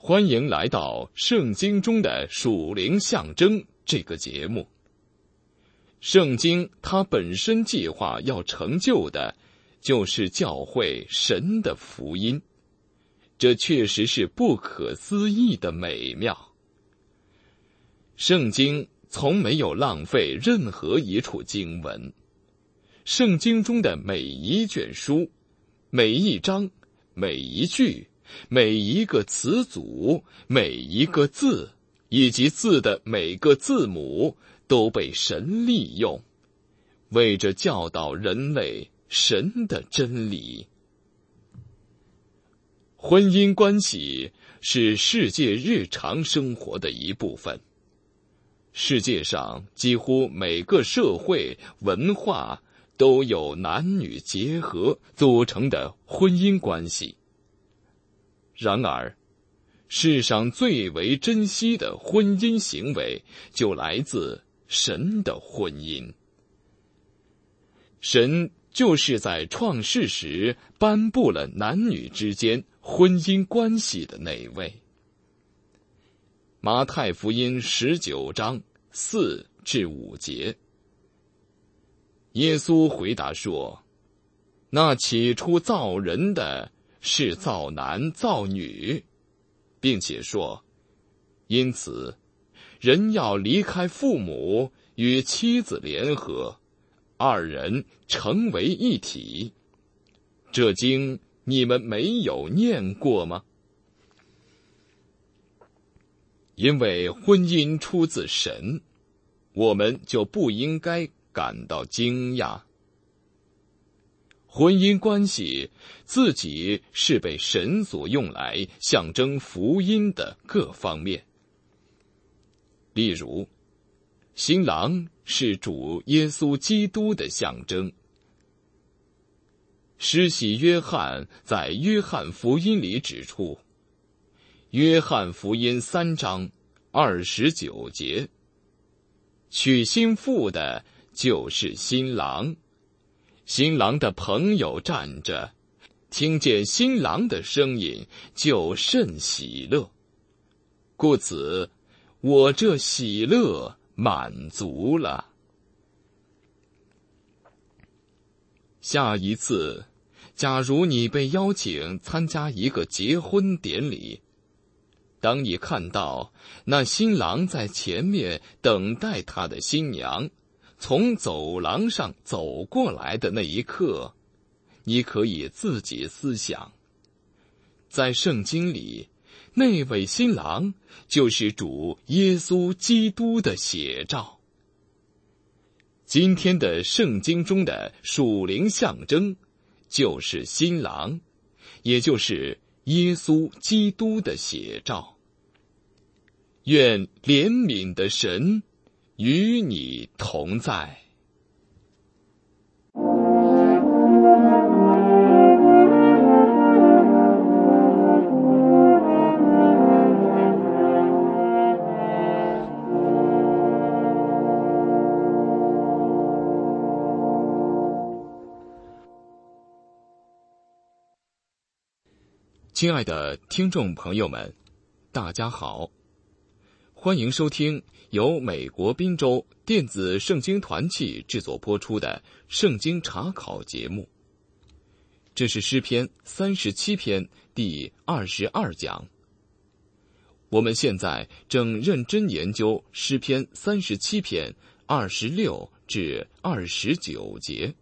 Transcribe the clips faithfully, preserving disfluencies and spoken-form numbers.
欢迎来到圣经中的属灵象征这个节目。圣经它本身计划要成就的，就是教会神的福音，这确实是不可思议的美妙。圣经从没有浪费任何一处经文，圣经中的每一卷书、每一章、每一句、每一个词组、每一个字，以及字的每个字母，都被神利用，为着教导人类神的真理。婚姻关系是世界日常生活的一部分。世界上几乎每个社会文化都有男女结合组成的婚姻关系。然而，世上最为珍惜的婚姻行为就来自神的婚姻。神就是在创世时颁布了男女之间婚姻关系的那位。马太福音十九章四至五节，耶稣回答说：那起初造人的是造男造女，并且说，因此人要离开父母，与妻子联合，二人成为一体。这经你们没有念过吗？因为婚姻出自神，我们就不应该感到惊讶。婚姻关系自己是被神所用来象征福音的各方面。例如，新郎是主耶稣基督的象征。施洗约翰在约翰福音里指出，约翰福音三章二十九节，娶新妇的就是新郎，新郎的朋友站着，听见新郎的声音，就甚喜乐。故此，我这喜乐满足了。下一次，假如你被邀请参加一个结婚典礼，当你看到那新郎在前面等待他的新娘从走廊上走过来的那一刻，你可以自己思想，在圣经里，那位新郎就是主耶稣基督的写照。今天的圣经中的属灵象征就是新郎，也就是耶稣基督的写照。愿怜悯的神与你同在。亲爱的听众朋友们，大家好，欢迎收听由美国宾州电子圣经团契制作播出的圣经查考节目。这是诗篇三十七篇第二十二讲。我们现在正认真研究诗篇三十七篇二十六至二十九节。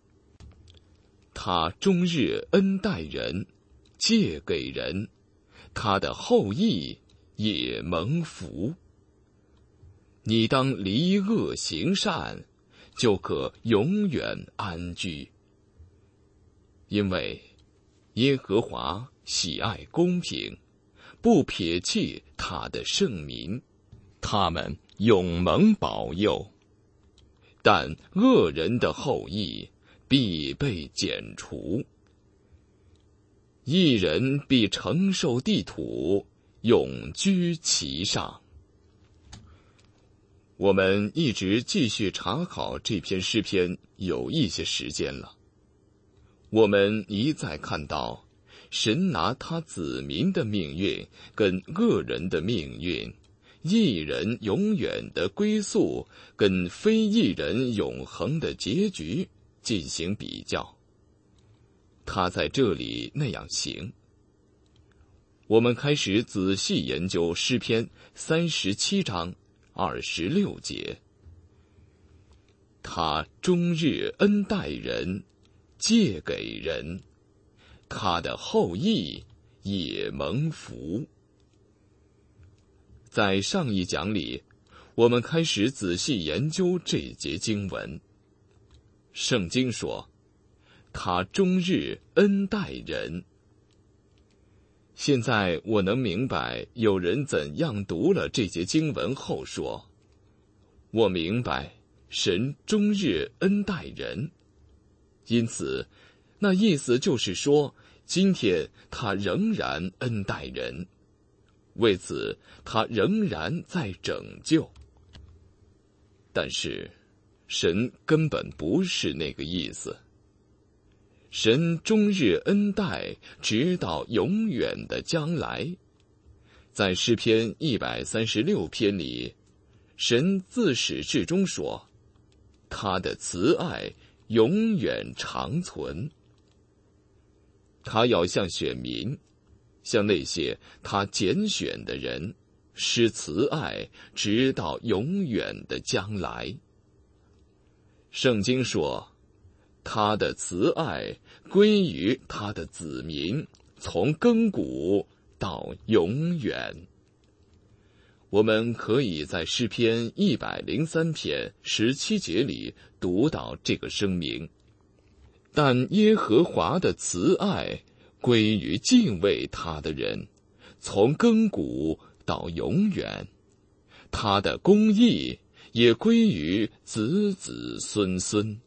他终日恩待人，借给人，他的后裔也蒙福。你当离恶行善，就可永远安居。因为耶和华喜爱公平，不撇弃他的圣民，他们永蒙保佑。但恶人的后裔必被剪除。义人必承受地土，永居其上。我们一直继续查考这篇诗篇有一些时间了。我们一再看到， 神拿他子民的命运跟恶人的命运，义人永远的归宿跟非义人永恒的结局进行比较。他在这里那样行。我们开始仔细研究诗篇三十七章二十六节。他终日恩待人，借给人，他的后裔也蒙福。在上一讲里，我们开始仔细研究这节经文。圣经说，他终日恩待人。现在我能明白有人怎样读了这节经文后说，我明白神终日恩待人，因此那意思就是说，今天他仍然恩待人，为此他仍然在拯救。但是神根本不是那个意思。神终日恩待，直到永远的将来。在诗篇一百三十六篇里，神自始至终说，他的慈爱永远长存。他要向选民，向那些他拣选的人，施慈爱，直到永远的将来。圣经说，他的慈爱归于他的子民，从亘古到永远。我们可以在诗篇一百零三篇十七节里读到这个声明。但耶和华的慈爱归于敬畏他的人，从亘古到永远。他的公义也归于子子孙孙。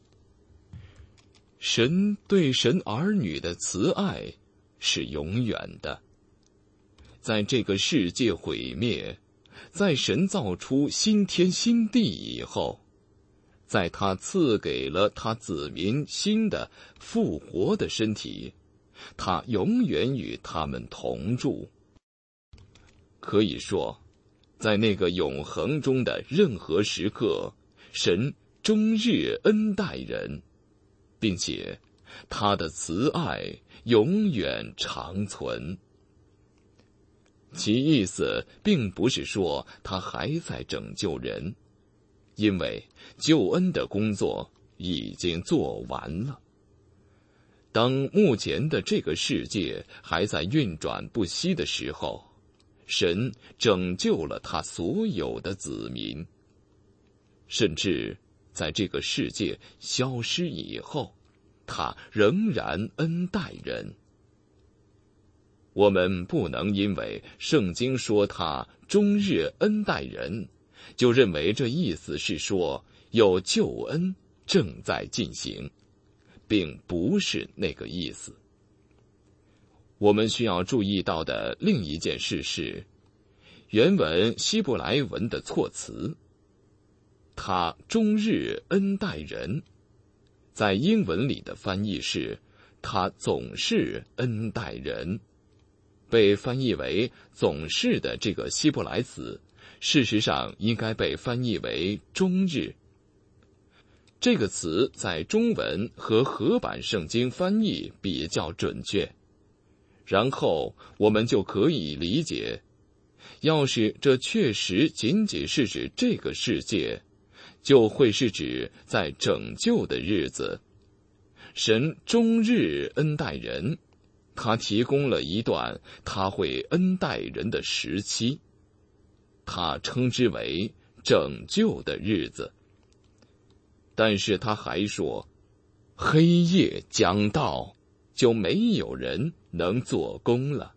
神对神儿女的慈爱是永远的。在这个世界毁灭，在神造出新天新地以后，在他赐给了他子民新的复活的身体，他永远与他们同住。可以说，在那个永恒中的任何时刻，神终日恩待人，并且他的慈爱永远长存。其意思并不是说他还在拯救人，因为救恩的工作已经做完了。当目前的这个世界还在运转不息的时候，神拯救了他所有的子民。甚至在这个世界消失以后，他仍然恩待人。我们不能因为圣经说他终日恩待人，就认为这意思是说有救恩正在进行，并不是那个意思。我们需要注意到的另一件事是，原文希伯来文的措辞，他终日恩待人，在英文里的翻译是他总是恩待人。被翻译为总是的这个希伯来词，事实上应该被翻译为终日。这个词在中文和合版圣经翻译比较准确，然后我们就可以理解，要是这确实仅仅是指这个世界，就会是指在拯救的日子。神终日恩待人，他提供了一段他会恩待人的时期，他称之为拯救的日子。但是他还说，黑夜将到，就没有人能做工了。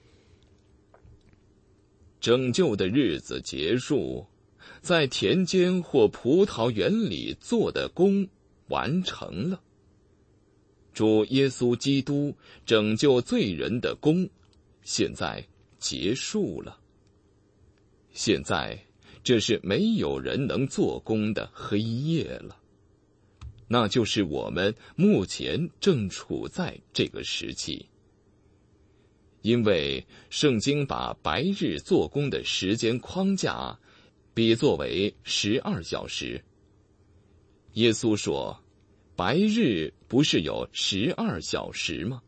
拯救的日子结束，在田间或葡萄园里做的工完成了。主耶稣基督拯救罪人的工现在结束了。现在这是没有人能做工的黑夜了，那就是我们目前正处在这个时期。 因为圣经把白日做工的时间框架比作为十二小时。耶稣说，白日不是有十二小时吗？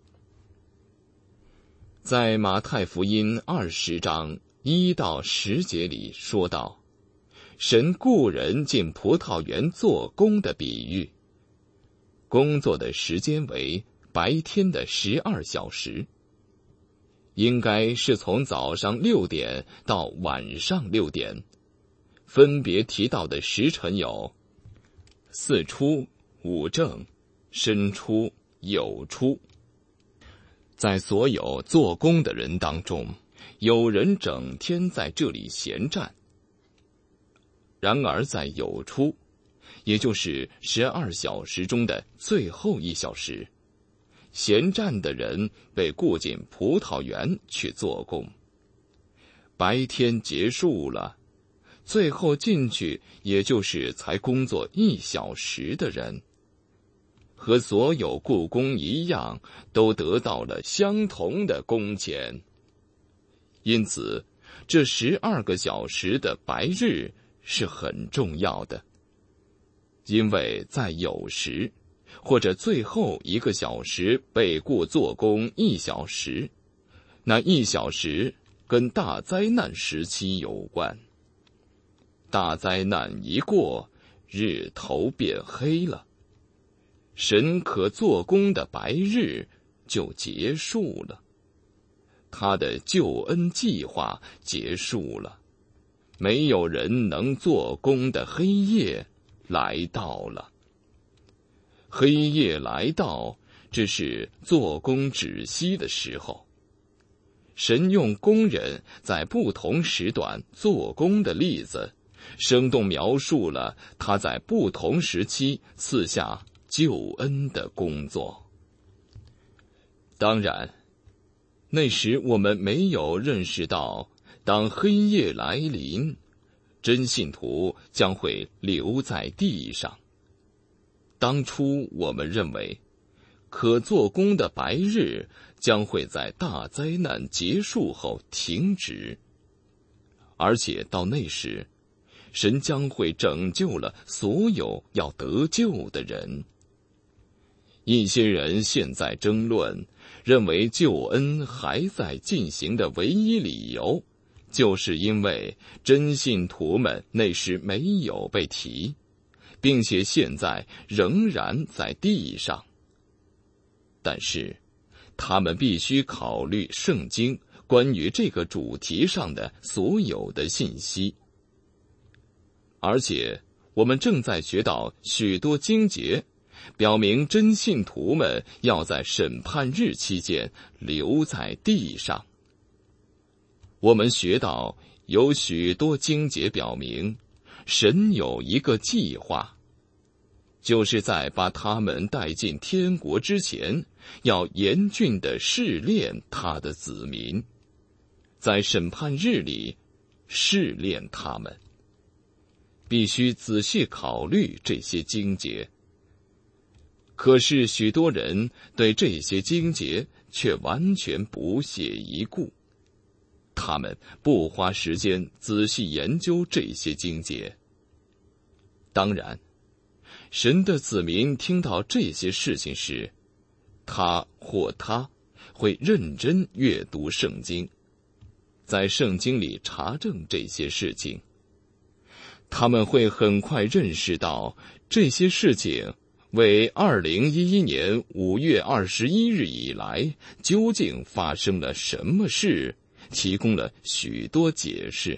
在马太福音二十章一到十节里说到，神雇人进葡萄园做工的比喻，工作的时间为白天的十二小时，应该是从早上六点到晚上六点。分别提到的时辰有巳初、午正、申初、酉初。在所有做工的人当中，有人整天在这里闲站。然而在酉初，也就是十二小时中的最后一小时，闲站的人被雇进葡萄园去做工。白天结束了，最后进去也就是才工作一小时的人，和所有雇工一样，都得到了相同的工钱。因此，这十二个小时的白日是很重要的，因为在有时或者最后一个小时被雇做工一小时，那一小时跟大灾难时期有关。大灾难一过，日头变黑了，神可做工的白日就结束了，他的救恩计划结束了，没有人能做工的黑夜来到了。黑夜来到，这是做工止息的时候。神用工人在不同时段做工的例子，生动描述了他在不同时期赐下救恩的工作。当然，那时我们没有认识到，当黑夜来临，真信徒将会留在地上。当初我们认为，可做工的白日将会在大灾难结束后停止，而且到那时，神将会拯救了所有要得救的人。一些人现在争论，认为救恩还在进行的唯一理由，就是因为真信徒们那时没有被提，并且现在仍然在地上。但是，他们必须考虑圣经关于这个主题上的所有的信息。而且，我们正在学到许多经节，表明真信徒们要在审判日期间留在地上。我们学到有许多经节表明，神有一个计划，就是在把他们带进天国之前，要严峻地试炼他的子民，在审判日里试炼他们。必须仔细考虑这些经节。可是许多人对这些经节却完全不屑一顾，他们不花时间仔细研究这些经节。当然，神的子民听到这些事情时，他或她会认真阅读圣经，在圣经里查证这些事情。他们会很快认识到这些事情为二零一一年五月二十一日以来究竟发生了什么事，提供了许多解释。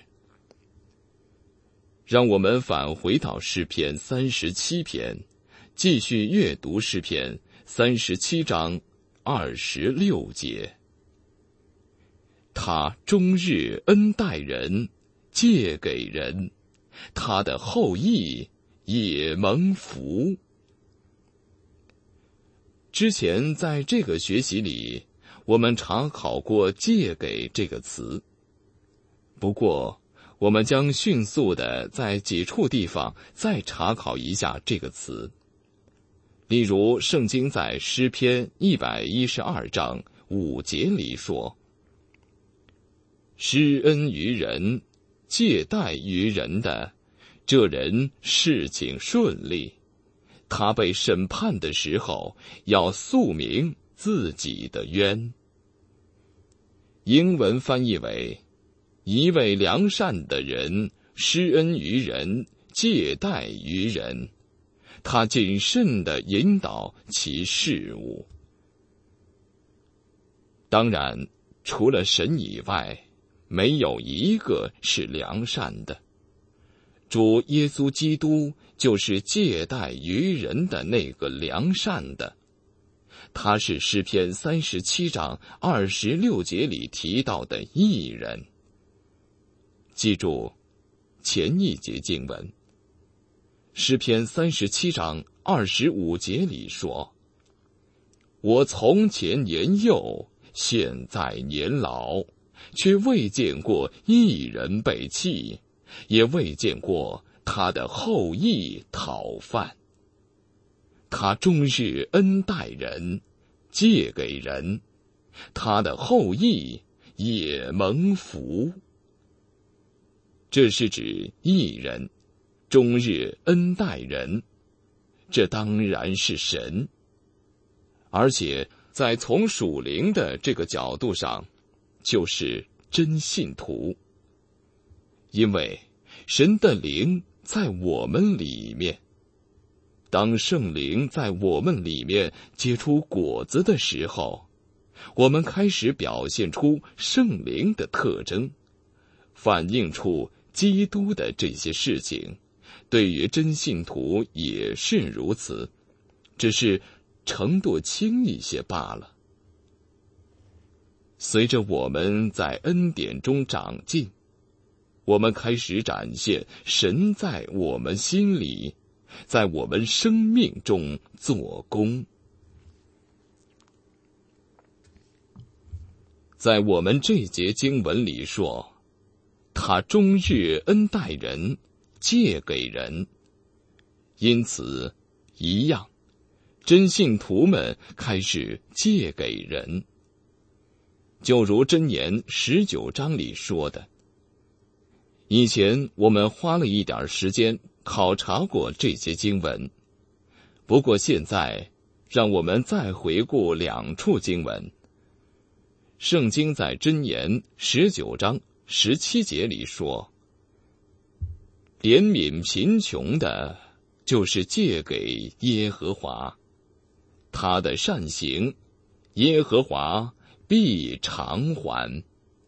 让我们返回到诗篇三十七篇，继续阅读诗篇三十七章二十六节。他终日恩待人，借给人，他的后裔也蒙福。之前在这个学习里，我们查考过借给这个词，不过我们将迅速地在几处地方再查考一下这个词。例如圣经在诗篇一百一十二章五节里说， 施恩于人，借贷于人的，这人事情顺利，他被审判的时候要诉明自己的冤。英文翻译为：一位良善的人施恩于人，借贷于人，他谨慎地引导其事物。当然，除了神以外，没有一个是良善的。主耶稣基督就是借贷于人的那个良善的，他是诗篇三十七章二十六节里提到的义人。记住前一节经文，诗篇三十七章二十五节里说：我从前年幼，现在年老，却未见过一人被弃，也未见过他的后裔讨饭。他终日恩待人，借给人，他的后裔也蒙福。这是指义人终日恩待人，这当然是神。而且在从属灵的这个角度上，就是真信徒。因为神的灵在我们里面，当圣灵在我们里面结出果子的时候，我们开始表现出圣灵的特征，反映出基督的这些事情。对于真信徒也是如此，只是程度轻一些罢了。随着我们在恩典中长进，我们开始展现神在我们心里，在我们生命中做工。在我们这节经文里说，他终日恩待人，借给人。因此一样，真信徒们开始借给人。就如箴言十九章里说的，以前我们花了一点时间考察过这些经文，不过现在让我们再回顾两处经文。圣经在箴言十九章十七节里说，怜悯贫穷的，就是借给耶和华，他的善行，耶和华必偿还。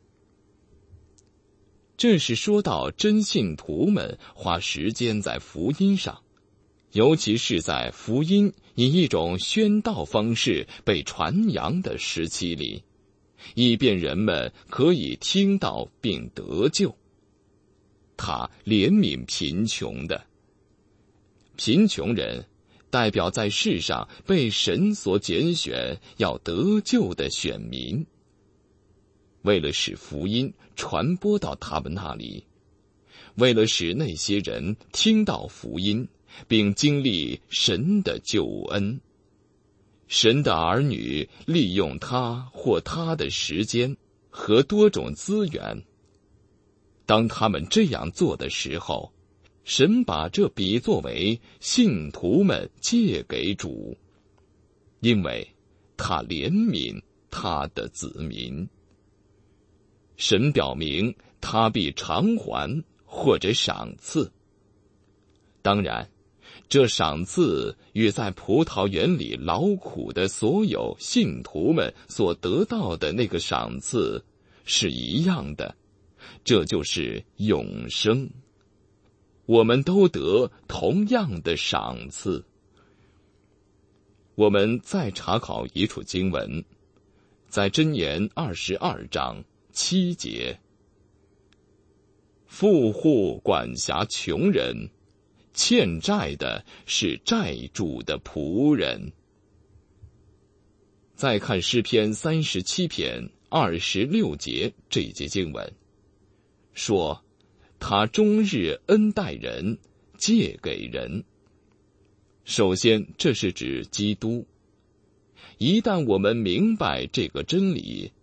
这是说到真信徒们花时间在福音上，尤其是在福音以一种宣道方式被传扬的时期里，以便人们可以听到并得救。他怜悯贫穷的，贫穷人代表在世上被神所拣选要得救的选民。为了使福音传播到他们那里，为了使那些人听到福音并经历神的救恩，神的儿女利用他或他的时间和多种资源。当他们这样做的时候，神把这比作为信徒们借给主，因为他怜悯他的子民。神表明他必偿还或者赏赐。当然，这赏赐与在葡萄园里劳苦的所有信徒们所得到的那个赏赐是一样的，这就是永生。我们都得同样的赏赐。我们再查考一处经文，在箴言二十二章七节，富户管辖穷人，欠债的是债主的仆人。再看诗篇三十七篇二十六节这一节经文，说他终日恩待人，借给人。首先，这是指基督。一旦我们明白这个真理，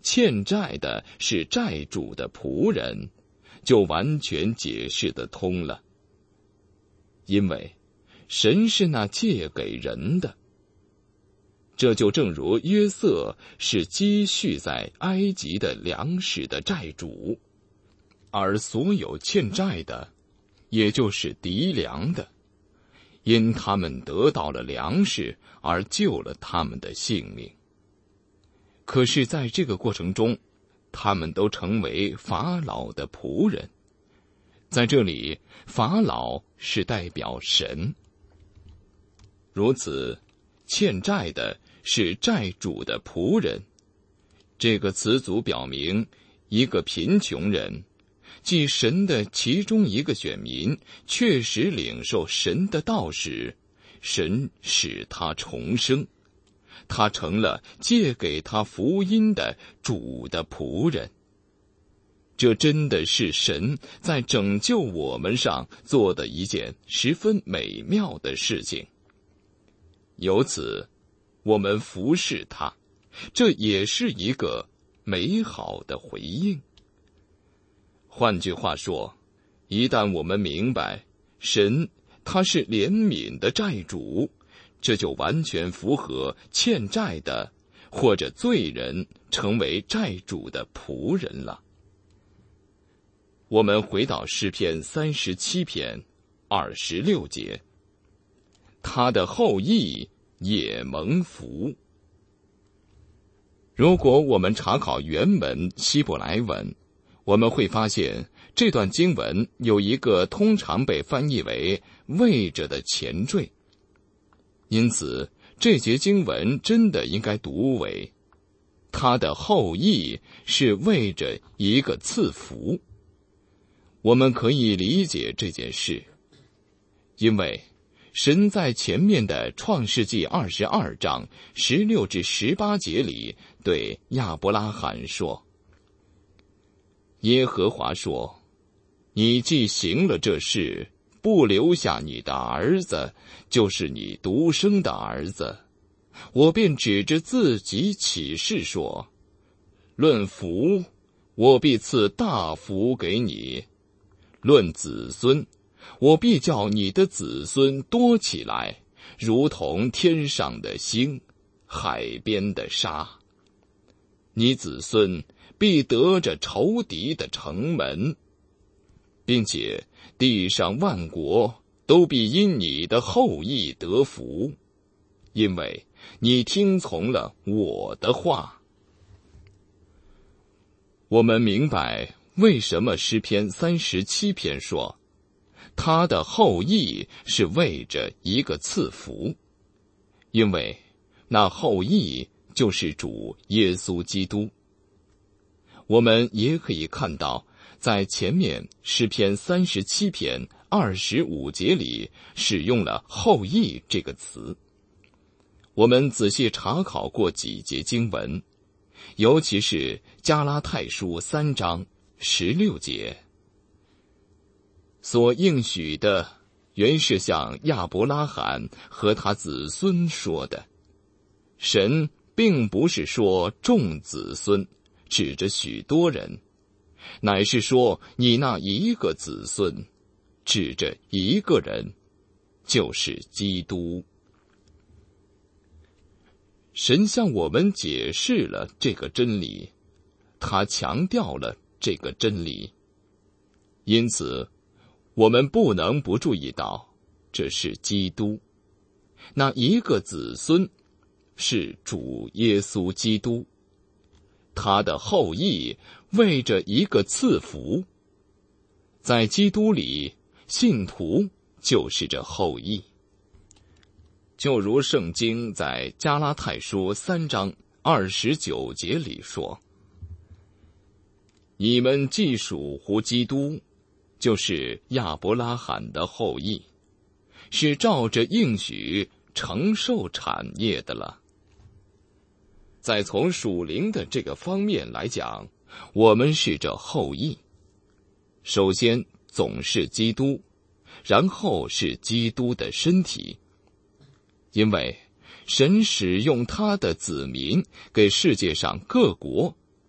欠债的是债主的仆人，就完全解释得通了。因为神是那借给人的，这就正如约瑟是积蓄在埃及的粮食的债主，而所有欠债的，也就是敌粮的，因他们得到了粮食而救了他们的性命。可是在这个过程中，他们都成为法老的仆人。在这里，法老是代表神。如此，欠债的是债主的仆人。这个词组表明，一个贫穷人，即神的其中一个选民，确实领受神的道时，神使他重生，他成了借给他福音的主的仆人。这真的是神在拯救我们上做的一件十分美妙的事情。由此，我们服侍他，这也是一个美好的回应。换句话说，一旦我们明白神他是怜悯的债主，这就完全符合欠债的或者罪人成为债主的仆人了。我们回到诗篇三十七篇二十六节，他的后裔也蒙福。如果我们查考原文希伯来文，我们会发现这段经文有一个通常被翻译为为着的前缀，因此这节经文真的应该读为他的后裔是为着一个赐福。我们可以理解这件事，因为神在前面的创世纪二十二章十六至十八节里对亚伯拉罕说，耶和华说，你既行了这事，不留下你的儿子，就是你独生的儿子，我便指着自己起誓说，论福，我必赐大福给你；论子孙，我必叫你的子孙多起来，如同天上的星，海边的沙。你子孙必得着仇敌的城门，并且地上万国都必因你的后裔得福，因为你听从了我的话。我们明白为什么诗篇三十七篇说，他的后裔是为着一个赐福，因为那后裔就是主耶稣基督。我们也可以看到，在前面诗篇三十七篇二十五节里使用了后裔这个词。我们仔细查考过几节经文，尤其是加拉太书三章十六节，所应许的原是向亚伯拉罕和他子孙说的。神并不是说众子孙，指着许多人，乃是说你那一个子孙，指着一个人，就是基督。神向我们解释了这个真理，他强调了这个真理，因此我们不能不注意到，这是基督。那一个子孙是主耶稣基督，他的后裔为着一个赐福。在基督里，信徒就是这后裔。就如圣经在加拉太书三章二十九节里说，你们既属乎基督，就是亚伯拉罕的后裔，是照着应许承受产业的了。再从属灵的这个方面来讲，我们是这后裔。首先总是基督，然后是基督的身体。因为神使用他的子民给世界上各国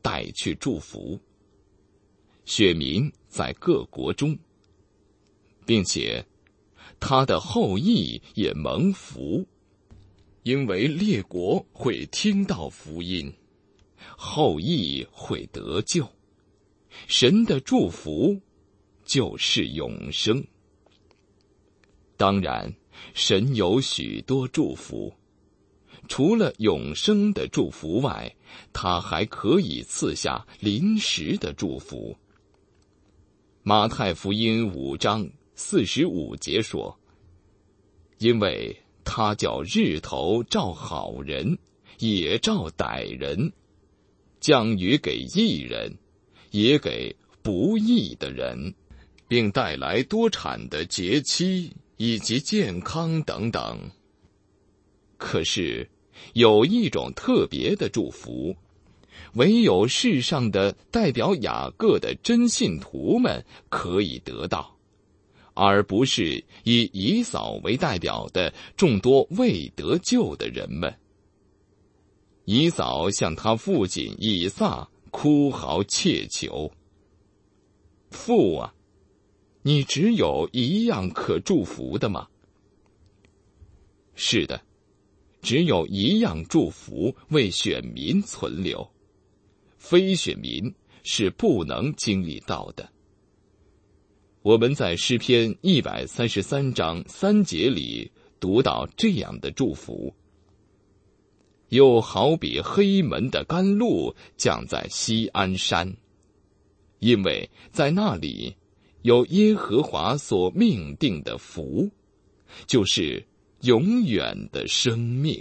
带去祝福，选民在各国中，并且他的后裔也蒙福，因为列国会听到福音，后裔会得救。神的祝福就是永生。当然，神有许多祝福，除了永生的祝福外，他还可以赐下临时的祝福。马太福音五章四十五节说，因为他叫日头照好人，也照歹人，降雨给义人，也给不义的人，并带来多产的节期以及健康等等。可是有一种特别的祝福，唯有世上的代表雅各的真信徒们可以得到，而不是以以扫为代表的众多未得救的人们。以扫向他父亲以撒哭嚎切求，父啊，你只有一样可祝福的吗？是的，只有一样祝福为选民存留，非选民是不能经历到的。我们在诗篇一百三十三章三节里读到这样的祝福，又好比黑门的甘露降在锡安山，因为在那里有耶和华所命定的福，就是永远的生命。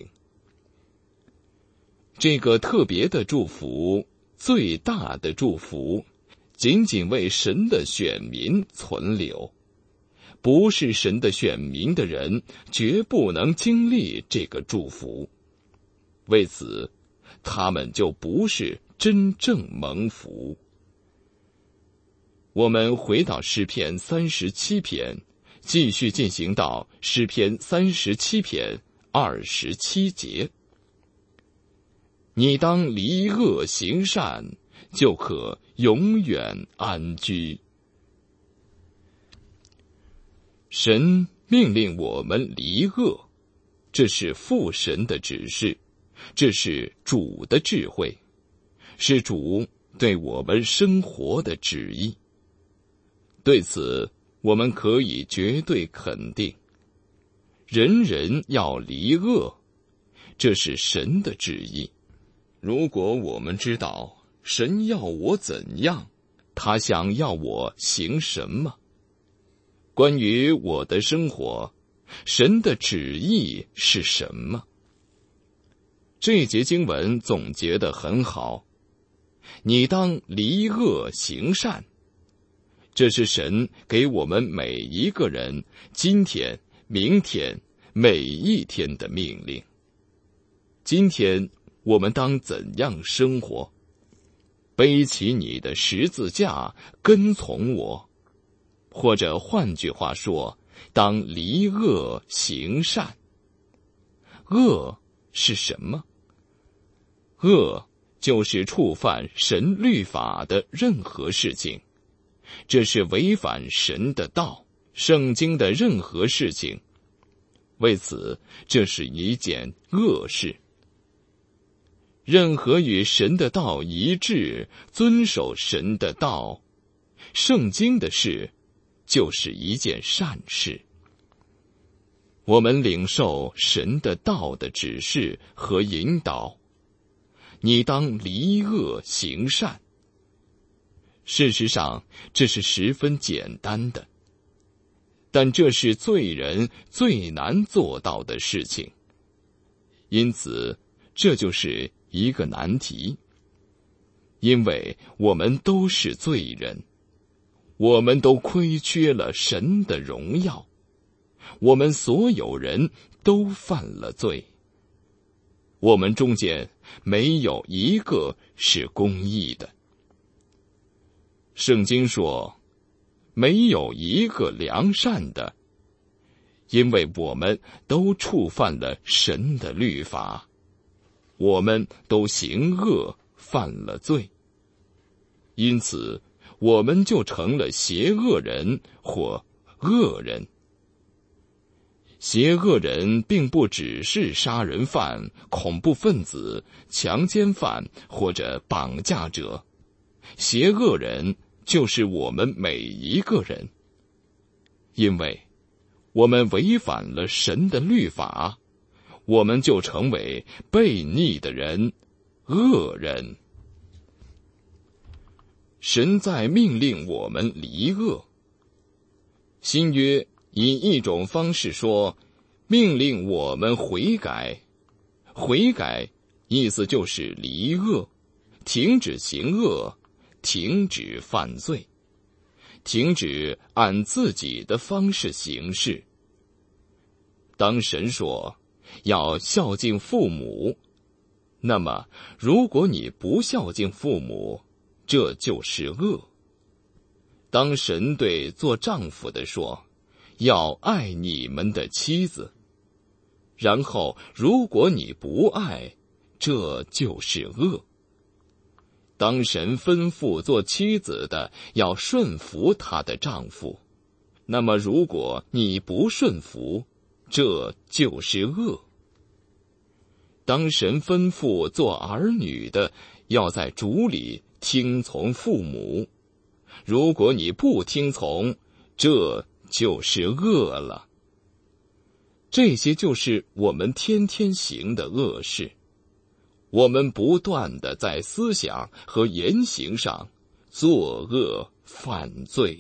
这个特别的祝福，最大的祝福，仅仅为神的选民存留，不是神的选民的人绝不能经历这个祝福，为此他们就不是真正蒙福。我们回到诗篇三十七篇，继续进行到诗篇三十七篇二十七节。你当离恶行善，就可永远安居。神命令我们离恶，这是父神的指示，这是主的智慧，是主对我们生活的旨意。对此，我们可以绝对肯定，人人要离恶，这是神的旨意。如果我们知道神要我怎样，他想要我行什么，关于我的生活，神的旨意是什么？这节经文总结得很好，你当离恶行善，这是神给我们每一个人今天、明天、每一天的命令。今天我们当怎样生活？背起你的十字架，跟从我。或者换句话说，当离恶行善。恶是什么？恶就是触犯神律法的任何事情，这是违反神的道、圣经的任何事情。为此，这是一件恶事。任何与神的道一致、遵守神的道、圣经的事，就是一件善事。我们领受神的道的指示和引导，你当离恶行善。事实上，这是十分简单的，但这是罪人最难做到的事情。因此，这就是一个难题。因为我们都是罪人，我们都亏缺了神的荣耀，我们所有人都犯了罪，我们中间没有一个是公义的。圣经说，没有一个良善的，因为我们都触犯了神的律法，我们都行恶，犯了罪， 因此我们就成了邪恶人或恶人。邪恶人并不只是杀人犯、恐怖分子、强奸犯或者绑架者，邪恶人就是我们每一个人，因为我们违反了神的律法，我们就成为悖逆的人、恶人。神在命令我们离恶。新约以一种方式说，命令我们悔改。悔改意思就是离恶，停止行恶，停止犯罪，停止按自己的方式行事。当神说要孝敬父母，那么如果你不孝敬父母，这就是恶。当神对做丈夫的说要爱你们的妻子，然后如果你不爱，这就是恶。当神吩咐做妻子的要顺服她的丈夫，那么如果你不顺服，这就是恶。当神吩咐做儿女的要在主里听从父母，如果你不听从，这就是恶了。这些就是我们天天行的恶事，我们不断地在思想和言行上作恶犯罪。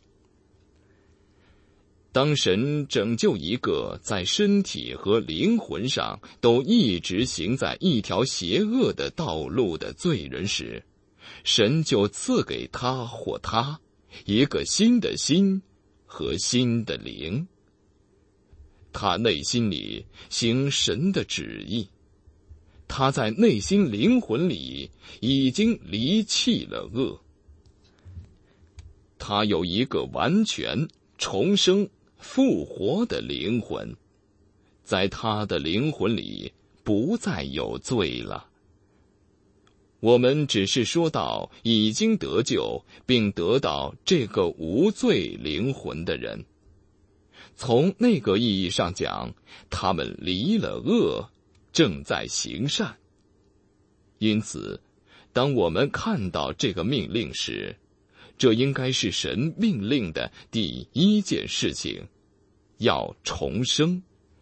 当神拯救一个在身体和灵魂上都一直行在一条邪恶的道路的罪人时，神就赐给他或她一个新的心和新的灵。他内心里行神的旨意，他在内心灵魂里已经离弃了恶。他有一个完全重生复活的灵魂，在他的灵魂里不再有罪了。我们只是说到已经得救并得到这个无罪灵魂的人，从那个意义上讲，他们离了恶，正在行善。因此，当我们看到这个命令时，这应该是神命令的第一件事情，要重生。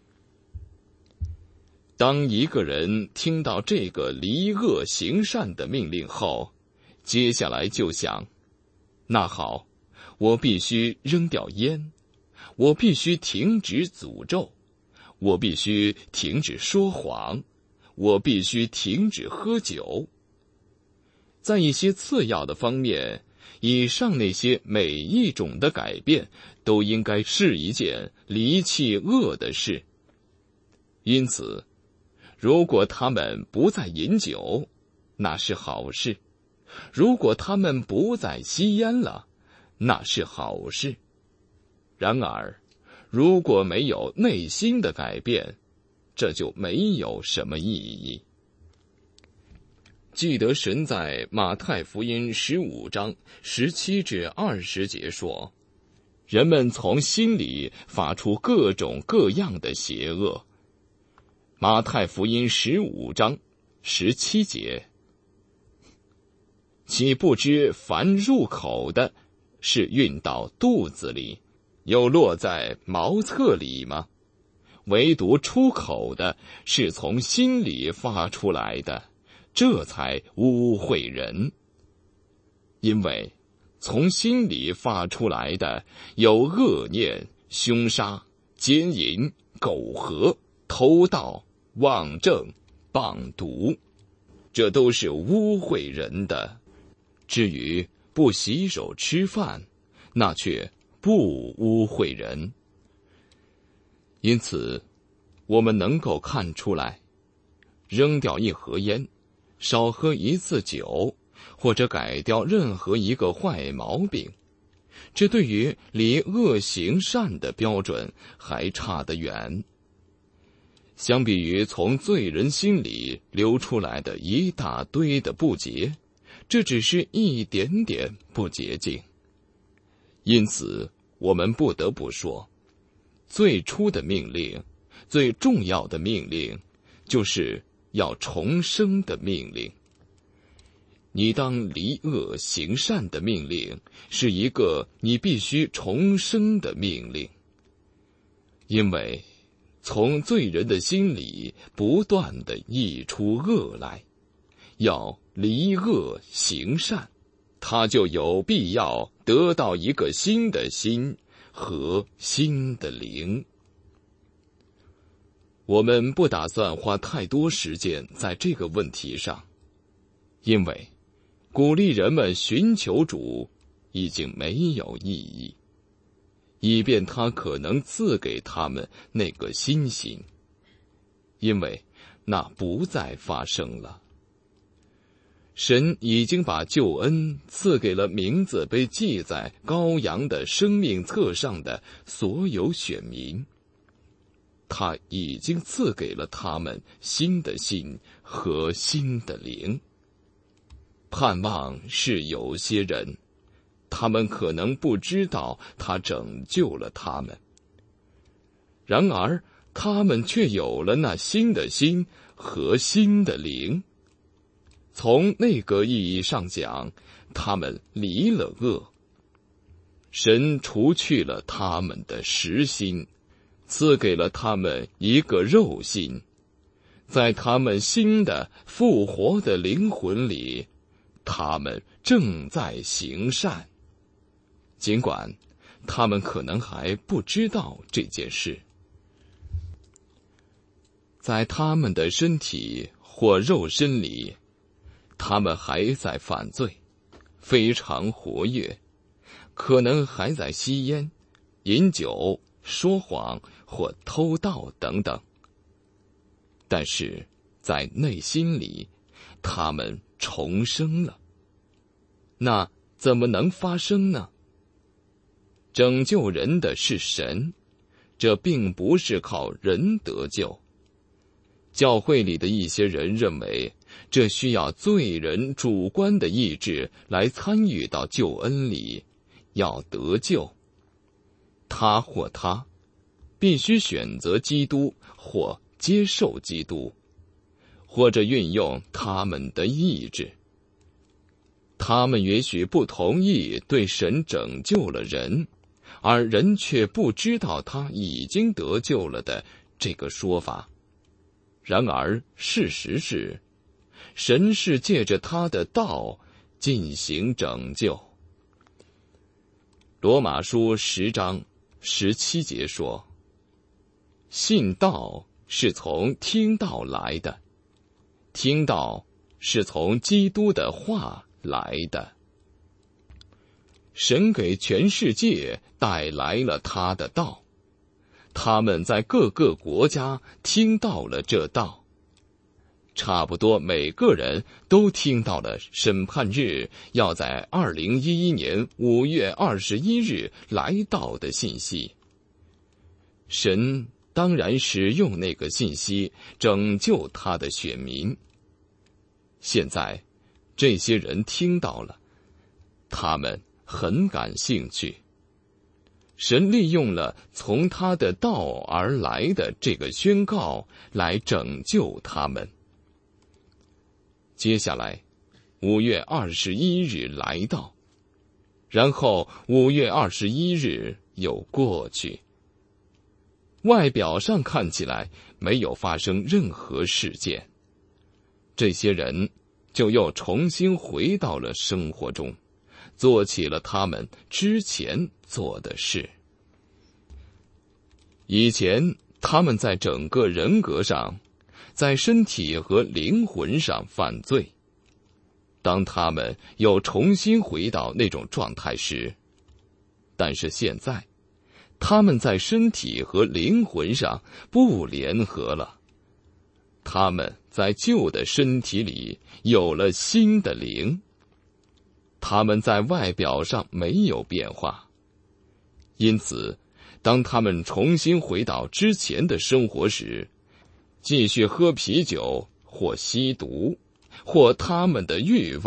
当一个人听到这个离恶行善的命令后，接下来就想，那好，我必须扔掉烟，我必须停止诅咒，我必须停止说谎，我必须停止喝酒。在一些次要的方面，以上那些每一种的改变都应该是一件离弃恶的事。因此，如果他们不再饮酒，那是好事；如果他们不再吸烟了，那是好事。然而，如果没有内心的改变，这就没有什么意义。记得神在马太福音十五章十七至二十节说，人们从心里发出各种各样的邪恶。马太福音十五章十七节，岂不知凡入口的是运到肚子里，又落在茅厕里吗？唯独出口的是从心里发出来的，这才污秽人。因为从心里发出来的有恶念、凶杀、奸淫、苟合、偷盗、妄证、谤毒，这都是污秽人的。至于不洗手吃饭，那却不污秽人。因此，我们能够看出来，扔掉一盒烟，少喝一次酒，或者改掉任何一个坏毛病，这对于离恶行善的标准还差得远。相比于从罪人心里流出来的一大堆的不洁， 这只是一点点不洁净。因此，我们不得不说，最初的命令，最重要的命令，就是要重生的命令。你当离恶行善的命令，是一个你必须重生的命令。因为从罪人的心里不断地溢出恶来，要离恶行善，他就有必要得到一个新的心和新的灵。我们不打算花太多时间在这个问题上，因为鼓励人们寻求主已经没有意义，以便他可能赐给他们那个新心，因为那不再发生了。神已经把救恩赐给了名字被记在羔羊的生命册上的所有选民，他已经赐给了他们新的心和新的灵。盼望是有些人，他们可能不知道他拯救了他们，然而他们却有了那新的心和新的灵。从那个意义上讲，他们离了恶，神除去了他们的实心，赐给了他们一个肉心，在他们新的复活的灵魂里，他们正在行善，尽管他们可能还不知道这件事。在他们的身体或肉身里，他们还在犯罪，非常活跃，可能还在吸烟、饮酒、说谎或偷盗等等。但是在内心里，他们重生了。那怎么能发生呢？拯救人的是神，这并不是靠人得救。教会里的一些人认为，这需要罪人主观的意志来参与到救恩里，要得救。他或她必须选择基督或接受基督，或者运用他们的意志。他们也许不同意对神拯救了人，而人却不知道他已经得救了的这个说法。然而事实是，神是借着他的道进行拯救。罗马书十章十七节说，信道是从听道来的，听道是从基督的话来的。神给全世界带来了他的道，他们在各个国家听到了这道。差不多每个人都听到了审判日要在二零一一年五月二十一日来到的信息。神当然使用那个信息拯救他的选民。现在这些人听到了，他们很感兴趣。神利用了从他的道而来的这个宣告来拯救他们。接下来五月二十一日来到，然后五月二十一日又过去。外表上看起来没有发生任何事件，这些人就又重新回到了生活中，做起了他们之前做的事。以前他们在整个人格上，在身体和灵魂上犯罪。当他们又重新回到那种状态时，但是现在他们在身体和灵魂上不联合了，他们在旧的身体里有了新的灵，他们在外表上没有变化。因此当他们重新回到之前的生活时，继续喝啤酒或吸毒，或他们的欲望，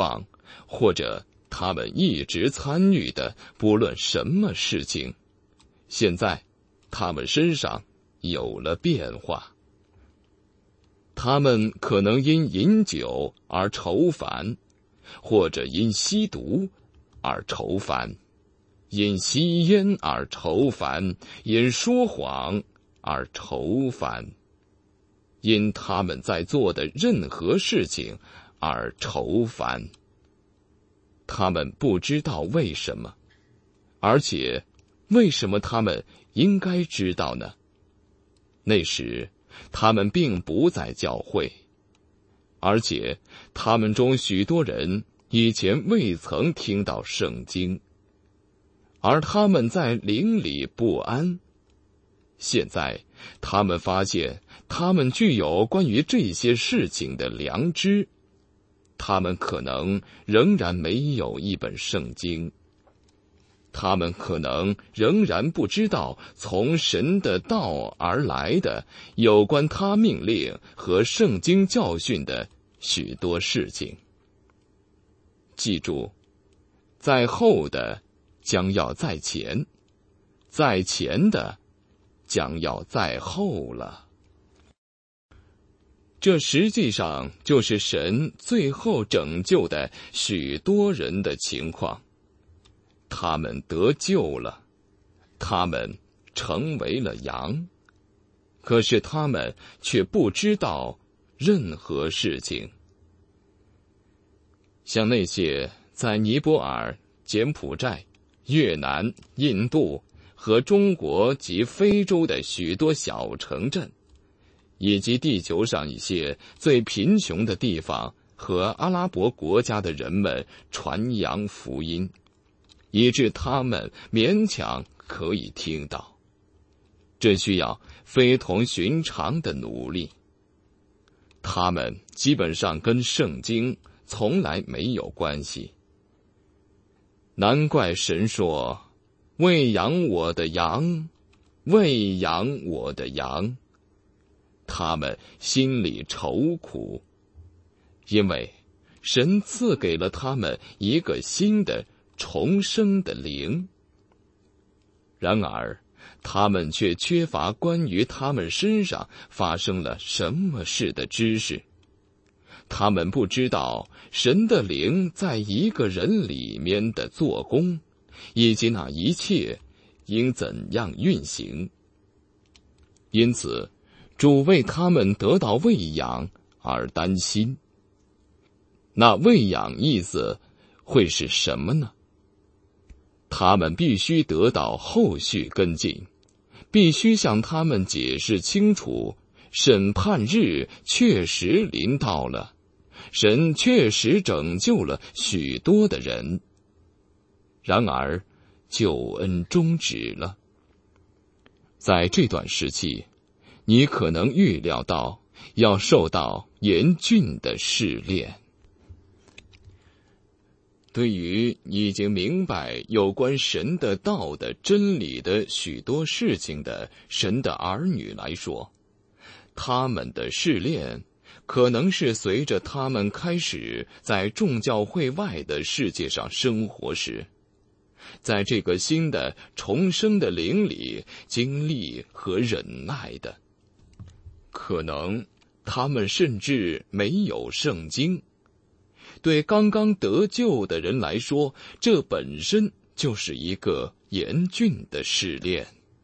或者他们一直参与的不论什么事情，现在他们身上有了变化。他们可能因饮酒而愁烦，或者因吸毒而愁烦，因吸烟而愁烦，因说谎而愁烦，因他们在做的任何事情而愁烦。他们不知道为什么，而且为什么他们应该知道呢？那时他们并不在教会，而且他们中许多人以前未曾听到圣经，而他们在灵里不安。现在他们发现他们具有关于这些事情的良知，他们可能仍然没有一本圣经，他们可能仍然不知道从神的道而来的有关他命令和圣经教训的许多事情。记住，在后的将要在前，在前的将要在后了。这实际上就是神最后拯救的许多人的情况。他们得救了，他们成为了羊，可是他们却不知道任何事情。像那些在尼泊尔、柬埔寨、越南、印度和中国及非洲的许多小城镇，以及地球上一些最贫穷的地方和阿拉伯国家的人们传扬福音，以致他们勉强可以听到。这需要非同寻常的努力。他们基本上跟圣经从来没有关系。难怪神说：“喂养我的羊，喂养我的羊。”他们心里愁苦，因为神赐给了他们一个新的重生的灵。然而他们却缺乏关于他们身上发生了什么事的知识。他们不知道神的灵在一个人里面的做工，以及那一切应怎样运行。因此主为他们得到喂养而担心。那喂养意思会是什么呢？他们必须得到后续跟进，必须向他们解释清楚，审判日确实临到了，神确实拯救了许多的人。然而救恩终止了。在这段时期，你可能预料到要受到严峻的试炼。对于已经明白有关神的道的真理的许多事情的神的儿女来说，他们的试炼可能是随着他们开始在众教会外的世界上生活时，在这个新的重生的灵里经历和忍耐的。可能他们甚至没有圣经。对刚刚得救的人来说，这本身就是一个严峻的试炼。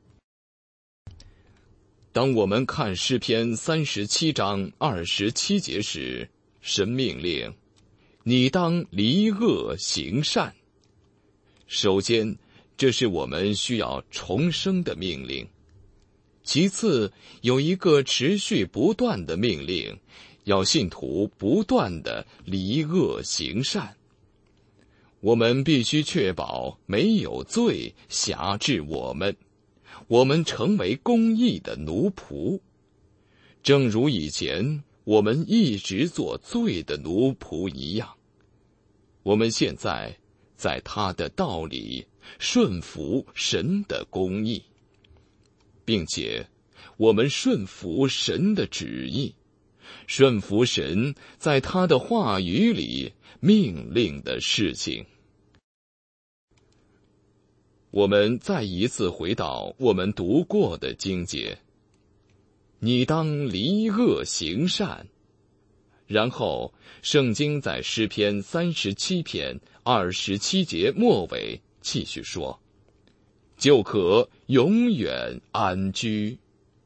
当我们看诗篇三十七章二十七节时，神命令你当离恶行善。首先，这是我们需要重生的命令。其次，有一个持续不断的命令，要信徒不断地离恶行善。我们必须确保没有罪辖制我们，我们成为公义的奴仆。正如以前我们一直做罪的奴仆一样，我们现在在他的道理顺服神的公义，并且我们顺服神的旨意， 顺服神在他的话语里命令的事情。我们再一次回到我们读过的经节，你当离恶行善。然后圣经在诗篇三十七篇二十七节末尾继续说，就可永远安居。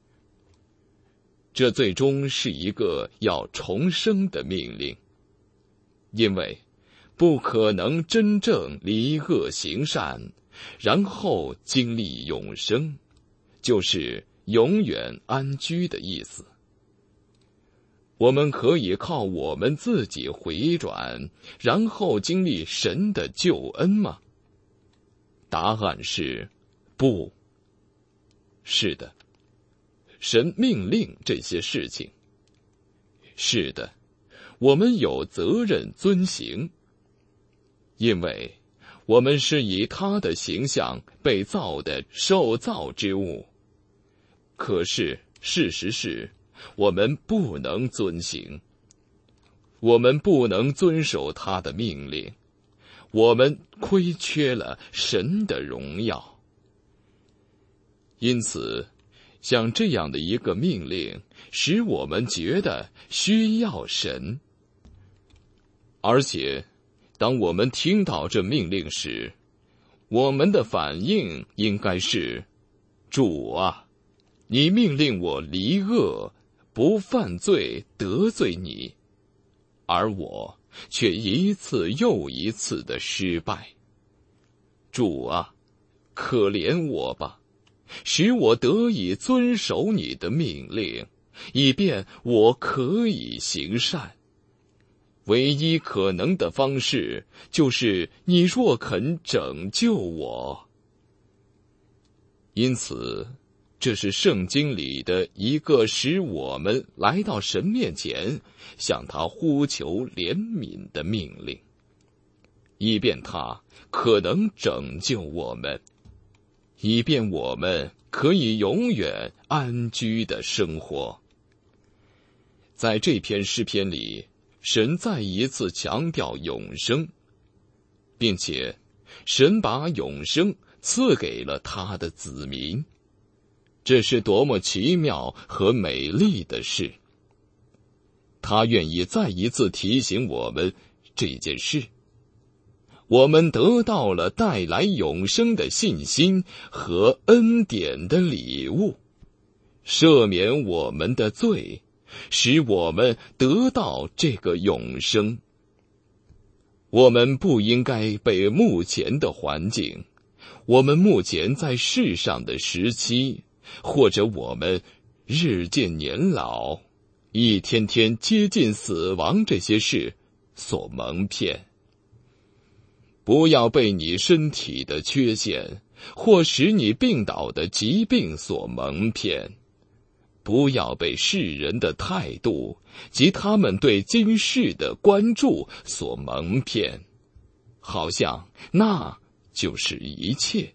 这最终是一个要重生的命令，因为不可能真正离恶行善，然后经历永生，就是永远安居的意思。我们可以靠我们自己回转，然后经历神的救恩吗？答案是不。是的，神命令这些事情。是的，我们有责任遵行，因为我们是以他的形象被造的受造之物。可是事实是，我们不能遵行，我们不能遵守他的命令，我们亏缺了神的荣耀。因此，像这样的一个命令，使我们觉得需要神。而且，当我们听到这命令时，我们的反应应该是：主啊，你命令我离恶，不犯罪得罪你，而我却一次又一次的失败。主啊，可怜我吧，使我得以遵守你的命令，以便我可以行善。唯一可能的方式，就是你若肯拯救我。因此，这是圣经里的一个使我们来到神面前，向他呼求怜悯的命令，以便他可能拯救我们，以便我们可以永远安居的生活。在这篇诗篇里，神再一次强调永生，并且神把永生赐给了他的子民。这是多么奇妙和美丽的事！他愿意再一次提醒我们这件事。我们得到了带来永生的信心和恩典的礼物，赦免我们的罪，使我们得到这个永生。我们不应该被目前的环境，我们目前在世上的时期，或者我们日渐年老，一天天接近死亡这些事所蒙骗。不要被你身体的缺陷或使你病倒的疾病所蒙骗，不要被世人的态度及他们对今世的关注所蒙骗，好像那就是一切。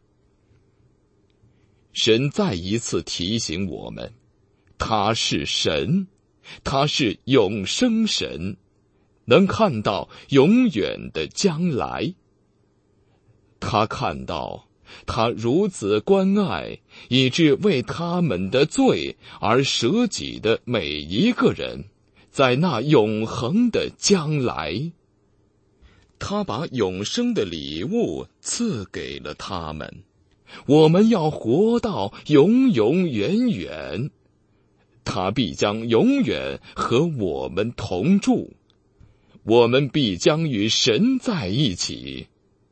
神再一次提醒我们，他是神，他是永生神，能看到永远的将来。他看到他如此关爱，以致为他们的罪而舍己的每一个人，在那永恒的将来，他把永生的礼物赐给了他们。我们要活到永永远远，他必将永远和我们同住，我们必将与神在一起。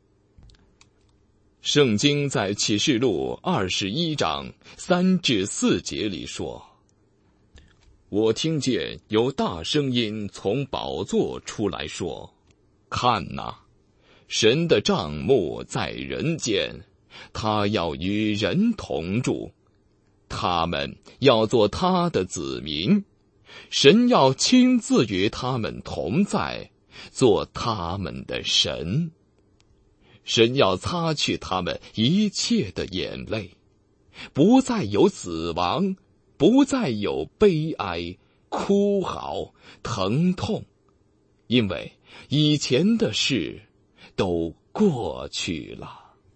圣经在启示录二十一章三至四节里说，我听见有大声音从宝座出来说，看哪，神的帐幕在人间，他要与人同住，他们要做他的子民，神要亲自与他们同在，做他们的神。神要擦去他们一切的眼泪，不再有死亡，不再有悲哀， 哭嚎、疼痛，因为以前的事都过去了。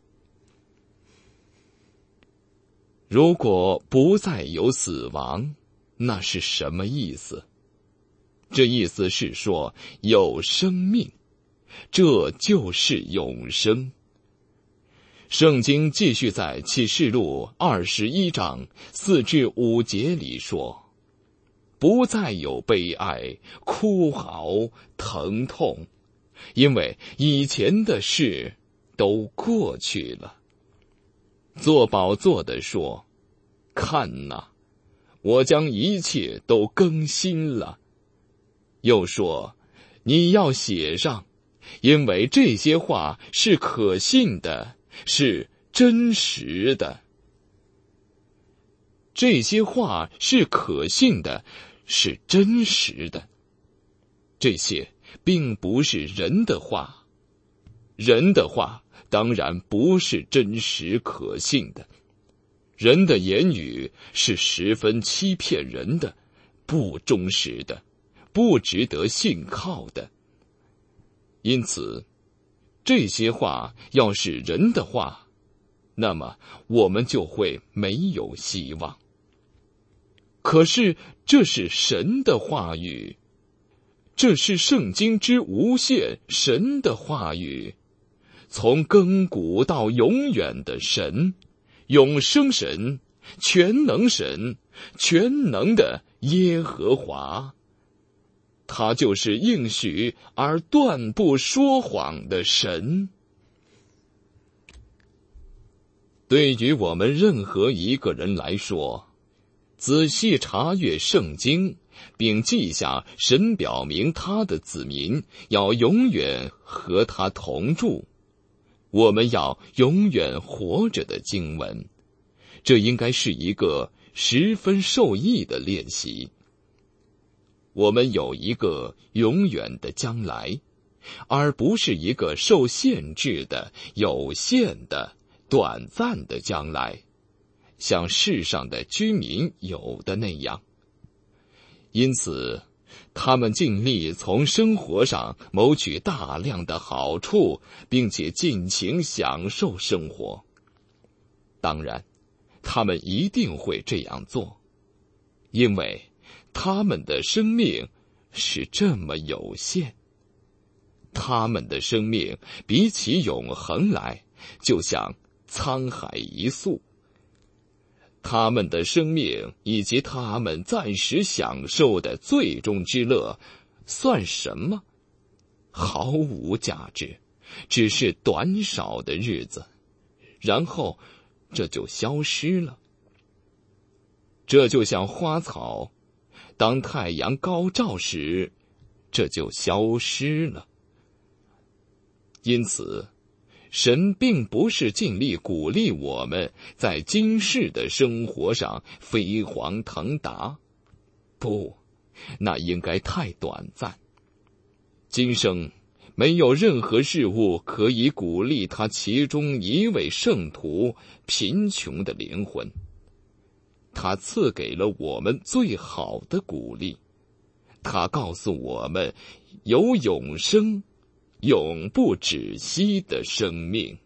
如果不再有死亡，那是什么意思？这意思是说有生命，这就是永生。圣经继续在启示录二十一章四至五节里说，不再有悲哀、哭嚎、疼痛，因为以前的事都过去了。坐宝座的说，看哪，我将一切都更新了。又说，你要写上，因为这些话是可信的，是真实的。这些话是可信的，是真实的。这些并不是人的话，人的话当然不是真实可信的。人的言语是十分欺骗人的，不忠实的，不值得信靠的。因此，这些话要是人的话，那么我们就会没有希望。可是这是神的话语，这是圣经之无限神的话语，从亘古到永远的神，永生神，全能神，全能的耶和华。他就是应许而断不说谎的神。对于我们任何一个人来说，仔细查阅圣经，并记下神表明他的子民要永远和他同住，我们要永远活着的经文，这应该是一个十分受益的练习。我们有一个永远的将来，而不是一个受限制的、有限的、短暂的将来，像世上的居民有的那样。因此，他们尽力从生活上谋取大量的好处，并且尽情享受生活。当然，他们一定会这样做，因为他们的生命是这么有限。他们的生命比起永恒来，就像沧海一粟。他们的生命以及他们暂时享受的最终之乐，算什么？毫无价值，只是短少的日子，然后这就消失了。这就像花草，当太阳高照时，这就消失了。因此，神并不是尽力鼓励我们在今世的生活上飞黄腾达，不，那应该太短暂。今生没有任何事物可以鼓励他其中一位圣徒贫穷的灵魂。他赐给了我们最好的鼓励，他告诉我们有永生，永不止息的生命。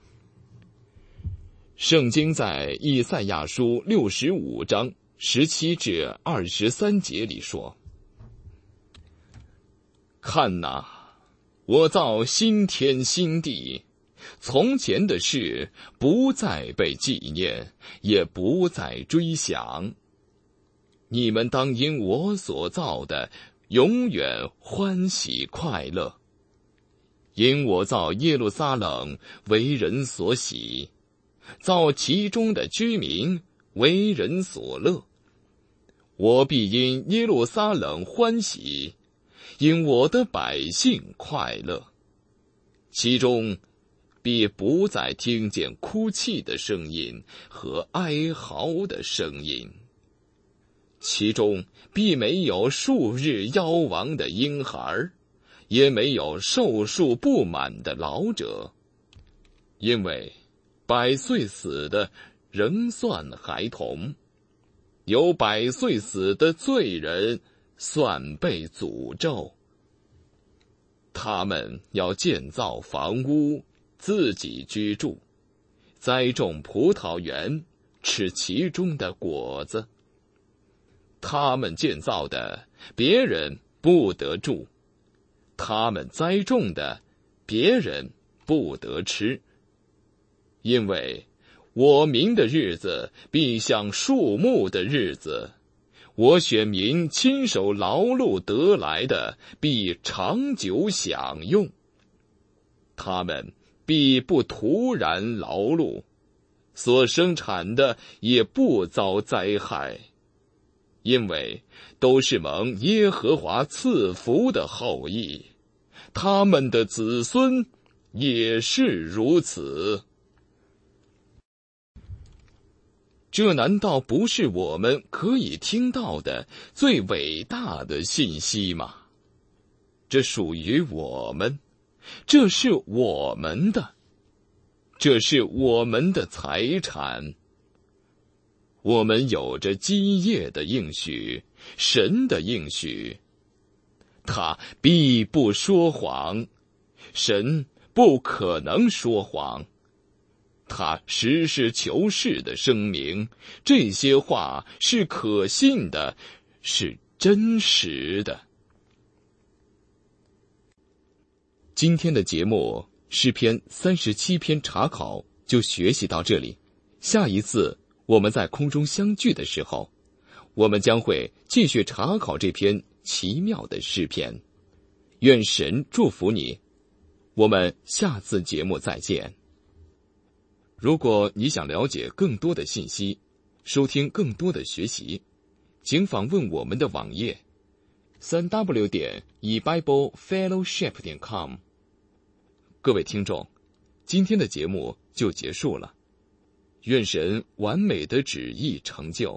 圣经在以赛亚书六十五章十七至二十三节里说：看哪，我造新天新地，从前的事不再被纪念，也不再追想。你们当因我所造的永远欢喜快乐。因我造耶路撒冷为人所喜，造其中的居民为人所乐。我必因耶路撒冷欢喜，因我的百姓快乐。其中必不再听见哭泣的声音和哀嚎的声音，其中必没有数日夭亡的婴孩，也没有寿数不满的老者，因为百岁死的仍算孩童，有百岁死的罪人算被诅咒。他们要建造房屋，自己居住，栽种葡萄园，吃其中的果子。他们建造的，别人不得住；他们栽种的，别人不得吃。因为我民的日子必像树木的日子，我选民亲手劳碌得来的必长久享用。他们必不徒然劳碌，所生产的也不遭灾害，因为都是蒙耶和华赐福的后裔，他们的子孙也是如此。这难道不是我们可以听到的最伟大的信息吗？这属于我们，这是我们的，这是我们的财产。我们有着基业的应许，神的应许，他必不说谎，神不可能说谎。他实事求是的声明，这些话是可信的，是真实的。今天的节目诗篇三十七篇查考就学习到这里，下一次我们在空中相聚的时候，我们将会继续查考这篇奇妙的诗篇。愿神祝福你，我们下次节目再见。如果你想了解更多的信息，收听更多的学习，请访问我们的网页 三 w 点 e bible fellowship 点 com。 各位听众，今天的节目就结束了，愿神完美的旨意成就。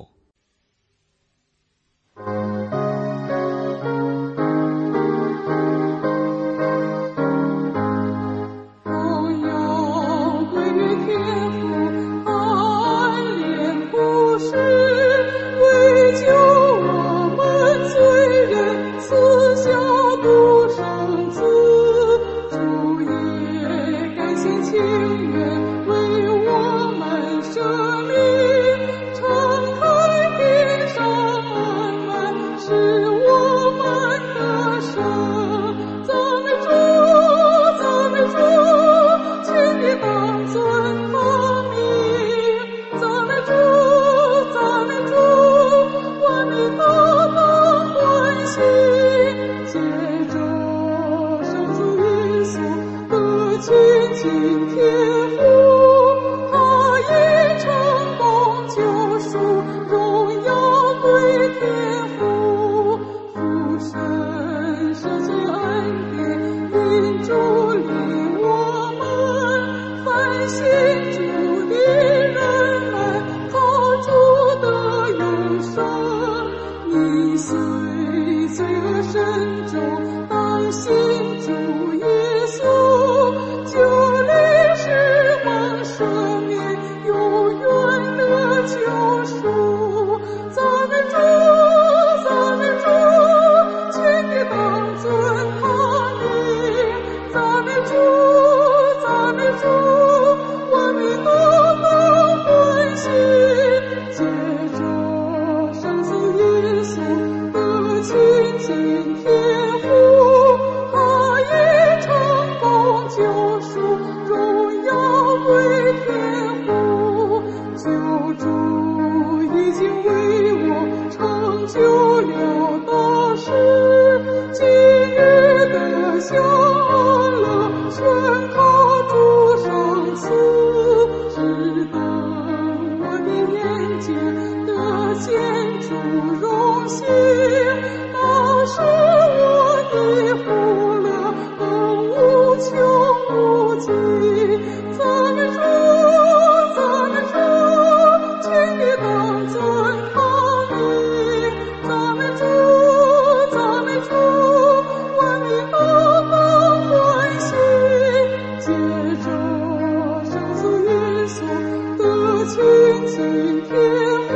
亲亲天